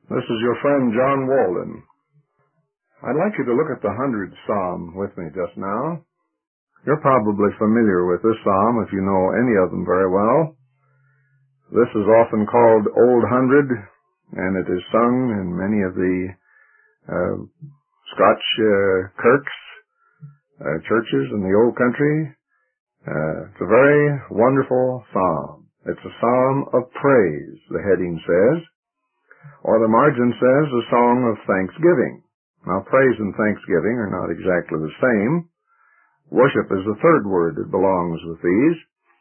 This is your friend John Walden. I'd like you to look at the 100th Psalm with me just now. You're probably familiar with this psalm if you know any of them very well. This is often called Old Hundred, and it is sung in many of the Scotch kirks, churches in the old country. It's a very wonderful psalm. It's a psalm of praise, the heading says, or the margin says a song of thanksgiving. Now, praise and thanksgiving are not exactly the same. Worship is the third word that belongs with these.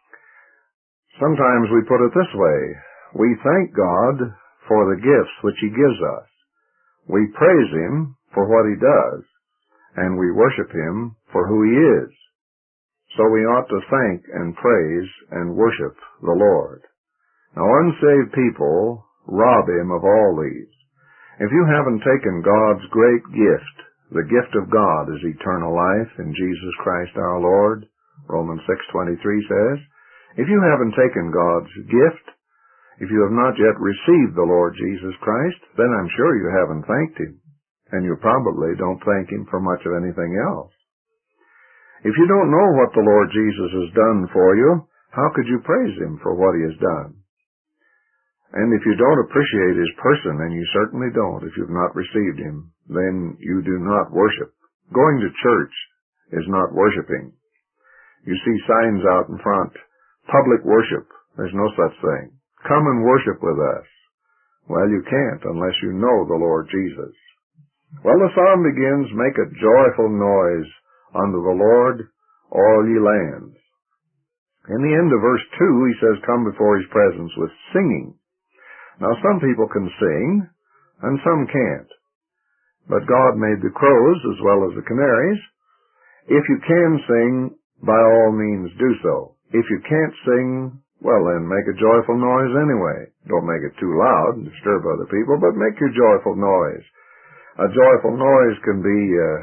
Sometimes we put it this way: we thank God for the gifts which He gives us. We praise Him for what He does, and we worship Him for who He is. So we ought to thank and praise and worship the Lord. Now, unsaved people rob Him of all these. If you haven't taken God's great gift, the gift of God is eternal life in Jesus Christ our Lord, Romans 6:23 says. If you haven't taken God's gift, if you have not yet received the Lord Jesus Christ, then I'm sure you haven't thanked Him, and you probably don't thank Him for much of anything else. If you don't know what the Lord Jesus has done for you, how could you praise Him for what He has done? And if you don't appreciate His person, and you certainly don't if you've not received Him, then you do not worship. Going to church is not worshiping. You see signs out in front, public worship. There's no such thing. Come and worship with us. Well, you can't unless you know the Lord Jesus. Well, the psalm begins, make a joyful noise unto the Lord, all ye lands. In the end of verse 2, he says, come before His presence with singing. Now, some people can sing, and some can't. But God made the crows as well as the canaries. If you can sing, by all means do so. If you can't sing, well then, make a joyful noise anyway. Don't make it too loud and disturb other people, but make your joyful noise. A joyful noise can be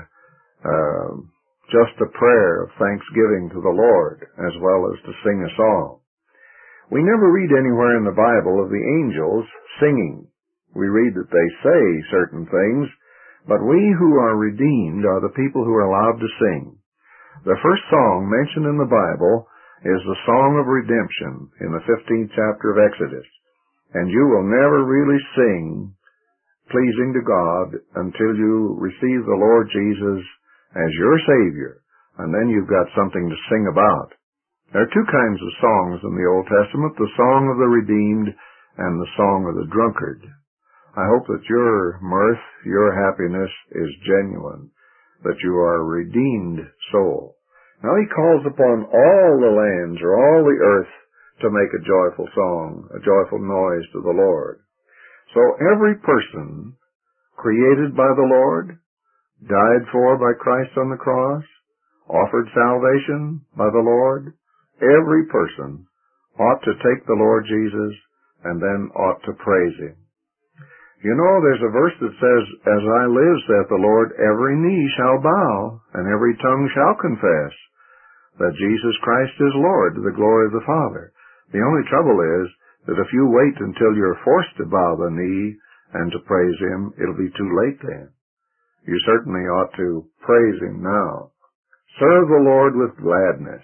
just a prayer of thanksgiving to the Lord, as well as to sing a song. We never read anywhere in the Bible of the angels singing. We read that they say certain things, but we who are redeemed are the people who are allowed to sing. The first song mentioned in the Bible is the Song of Redemption in the 15th chapter of Exodus. And you will never really sing pleasing to God until you receive the Lord Jesus as your Savior, and then you've got something to sing about. There are two kinds of songs in the Old Testament, the song of the redeemed and the song of the drunkard. I hope that your mirth, your happiness is genuine, that you are a redeemed soul. Now He calls upon all the lands or all the earth to make a joyful song, a joyful noise to the Lord. So every person created by the Lord, died for by Christ on the cross, offered salvation by the Lord, every person ought to take the Lord Jesus and then ought to praise Him. You know, there's a verse that says, as I live, saith the Lord, every knee shall bow and every tongue shall confess that Jesus Christ is Lord, to the glory of the Father. The only trouble is that if you wait until you're forced to bow the knee and to praise Him, it'll be too late then. You certainly ought to praise Him now. Serve the Lord with gladness.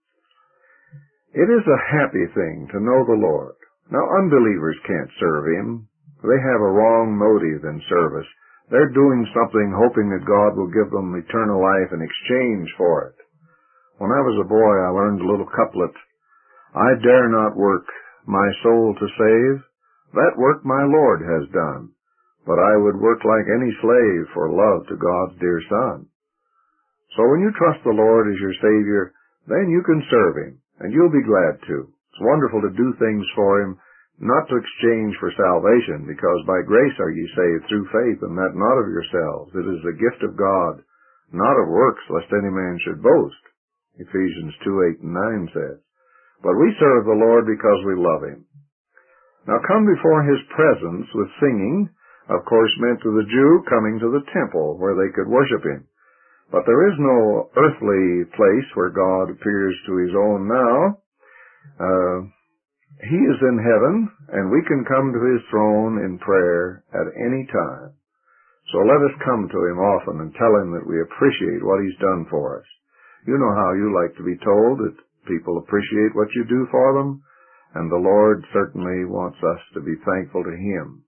It is a happy thing to know the Lord. Now, unbelievers can't serve Him. They have a wrong motive in service. They're doing something hoping that God will give them eternal life in exchange for it. When I was a boy, I learned a little couplet, I dare not work my soul to save. That work my Lord has done. But I would work like any slave for love to God's dear Son. So when you trust the Lord as your Savior, then you can serve Him. And you'll be glad to. It's wonderful to do things for Him, not to exchange for salvation, because by grace are ye saved through faith, and that not of yourselves. It is the gift of God, not of works, lest any man should boast. Ephesians 2:8 and 9 says. But we serve the Lord because we love Him. Now come before His presence with singing, of course meant to the Jew coming to the temple where they could worship Him. But there is no earthly place where God appears to His own now. He is in heaven, and we can come to His throne in prayer at any time. So let us come to Him often and tell Him that we appreciate what He's done for us. You know how you like to be told that people appreciate what you do for them, and the Lord certainly wants us to be thankful to Him.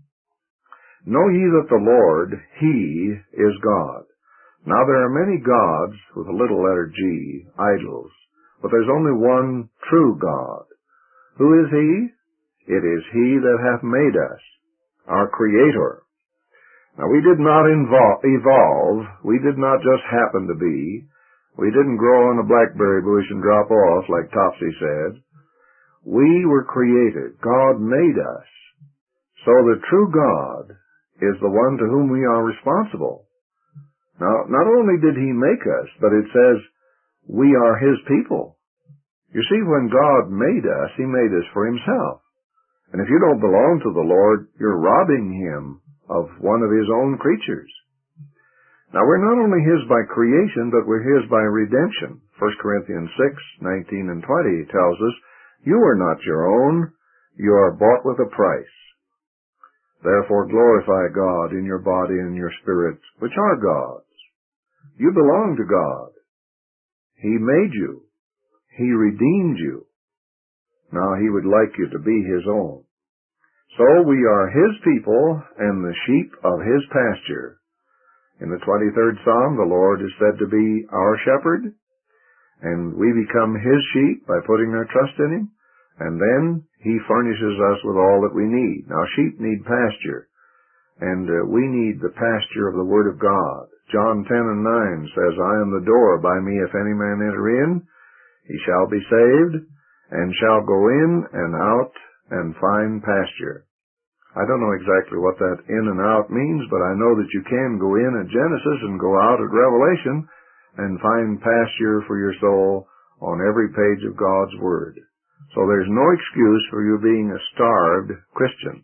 Know ye that the Lord, He is God. Now there are many gods with a little letter G, idols, but there's only one true God. Who is He? It is He that hath made us, our Creator. Now we did not evolve. We did not just happen to be. We didn't grow on a blackberry bush and drop off like Topsy said. We were created. God made us. So the true God is the one to whom we are responsible. Now, not only did He make us, but it says we are His people. You see, when God made us, He made us for Himself. And if you don't belong to the Lord, you're robbing Him of one of His own creatures. Now, we're not only His by creation, but we're His by redemption. 1 Corinthians 6:19 and 20 tells us, you are not your own, you are bought with a price. Therefore glorify God in your body and your spirit, which are God's. You belong to God. He made you. He redeemed you. Now He would like you to be His own. So we are His people and the sheep of His pasture. In the 23rd Psalm, the Lord is said to be our shepherd, and we become His sheep by putting our trust in Him, and then He furnishes us with all that we need. Now sheep need pasture, and we need the pasture of the Word of God. John 10 and 9 says, I am the door. By me if any man enter in, he shall be saved, and shall go in and out and find pasture. I don't know exactly what that in and out means, but I know that you can go in at Genesis and go out at Revelation and find pasture for your soul on every page of God's Word. So there's no excuse for you being a starved Christian.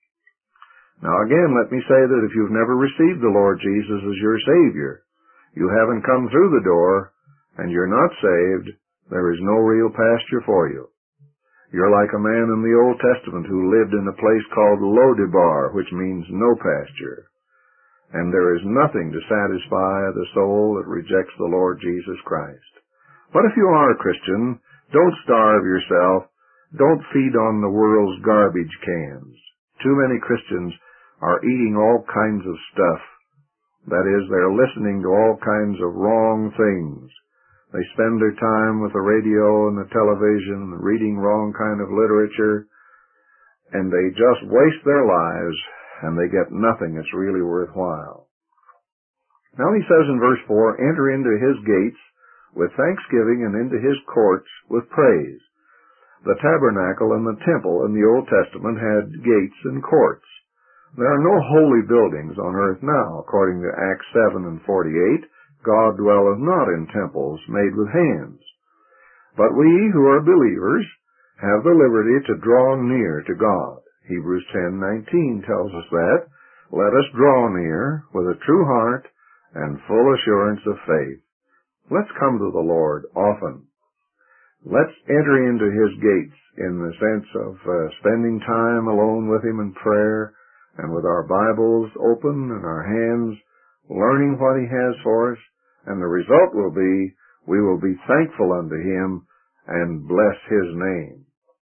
Now again, let me say that if you've never received the Lord Jesus as your Savior, you haven't come through the door, and you're not saved, there is no real pasture for you. You're like a man in the Old Testament who lived in a place called Lo-debar, which means no pasture. And there is nothing to satisfy the soul that rejects the Lord Jesus Christ. But if you are a Christian, don't starve yourself. Don't feed on the world's garbage cans. Too many Christians are eating all kinds of stuff. That is, they're listening to all kinds of wrong things. They spend their time with the radio and the television, reading wrong kind of literature, and they just waste their lives, and they get nothing that's really worthwhile. Now he says in verse 4, enter into His gates with thanksgiving and into His courts with praise. The tabernacle and the temple in the Old Testament had gates and courts. There are no holy buildings on earth now, according to Acts 7 and 48. God dwelleth not in temples made with hands. But we who are believers have the liberty to draw near to God. Hebrews 10:19 tells us that. Let us draw near with a true heart and full assurance of faith. Let's come to the Lord often. Let's enter into His gates in the sense of spending time alone with Him in prayer and with our Bibles open and our hands learning what He has for us. And the result will be, we will be thankful unto Him and bless His name.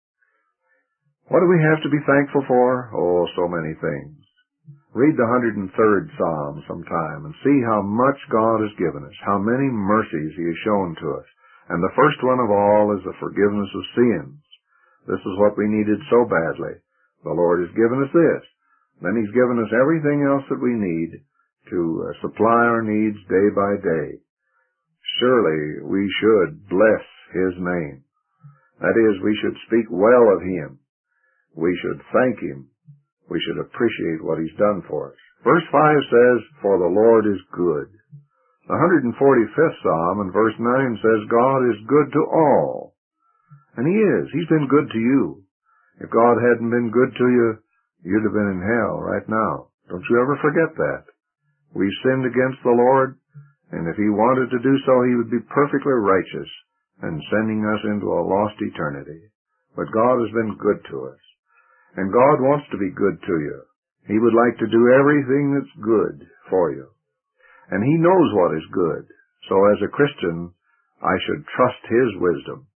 What do we have to be thankful for? Oh, so many things. Read the 103rd Psalm sometime and see how much God has given us, how many mercies He has shown to us. And the first one of all is the forgiveness of sins. This is what we needed so badly. The Lord has given us this. Then He's given us everything else that we need to supply our needs day by day. Surely we should bless His name. That is, we should speak well of Him. We should thank Him. We should appreciate what He's done for us. Verse 5 says, for the Lord is good. The 145th Psalm in verse 9 says, God is good to all. And He is. He's been good to you. If God hadn't been good to you, you'd have been in hell right now. Don't you ever forget that. We've sinned against the Lord, and if He wanted to do so, He would be perfectly righteous and sending us into a lost eternity. but God has been good to us. And God wants to be good to you. He would like to do everything that's good for you. And He knows what is good. So as a Christian, I should trust His wisdom.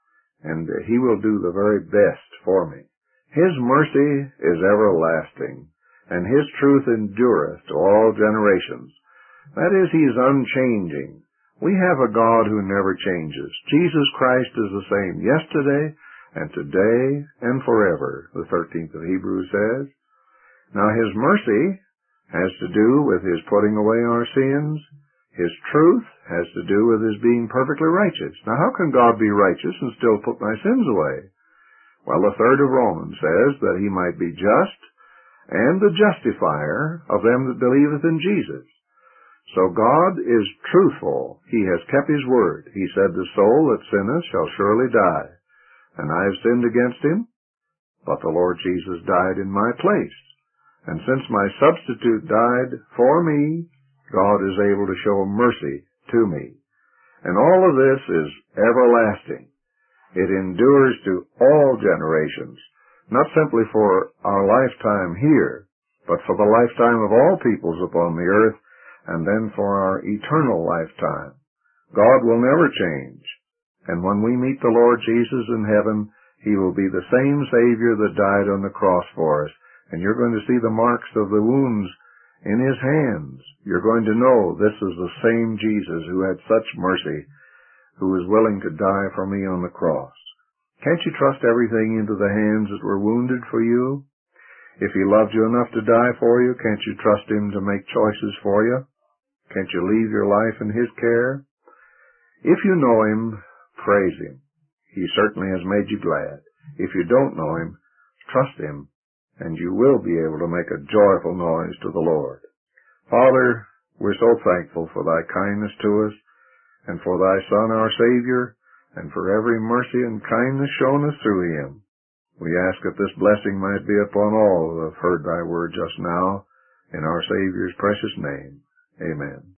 And He will do the very best for me. His mercy is everlasting, and His truth endureth to all generations. That is, He is unchanging. We have a God who never changes. Jesus Christ is the same yesterday and today and forever, the 13th of Hebrews says. Now His mercy has to do with His putting away our sins. His truth has to do with His being perfectly righteous. Now how can God be righteous and still put my sins away? Well, the 3rd of Romans says that He might be just and the justifier of them that believeth in Jesus. So God is truthful. He has kept His word. He said, the soul that sinneth shall surely die. And I have sinned against Him, but the Lord Jesus died in my place. And since my substitute died for me, God is able to show mercy to me. And all of this is everlasting. It endures to all generations, not simply for our lifetime here, but for the lifetime of all peoples upon the earth, and then for our eternal lifetime. God will never change. And when we meet the Lord Jesus in heaven, He will be the same Savior that died on the cross for us. And you're going to see the marks of the wounds in His hands. You're going to know this is the same Jesus who had such mercy, who was willing to die for me on the cross. Can't you trust everything into the hands that were wounded for you? If He loved you enough to die for you, can't you trust Him to make choices for you? Can't you leave your life in His care? If you know Him, praise Him. He certainly has made you glad. If you don't know Him, trust Him, and you will be able to make a joyful noise to the Lord. Father, we're so thankful for Thy kindness to us, and for Thy Son, our Savior, and for every mercy and kindness shown us through Him. We ask that this blessing might be upon all who have heard Thy word just now, in our Savior's precious name. Amen.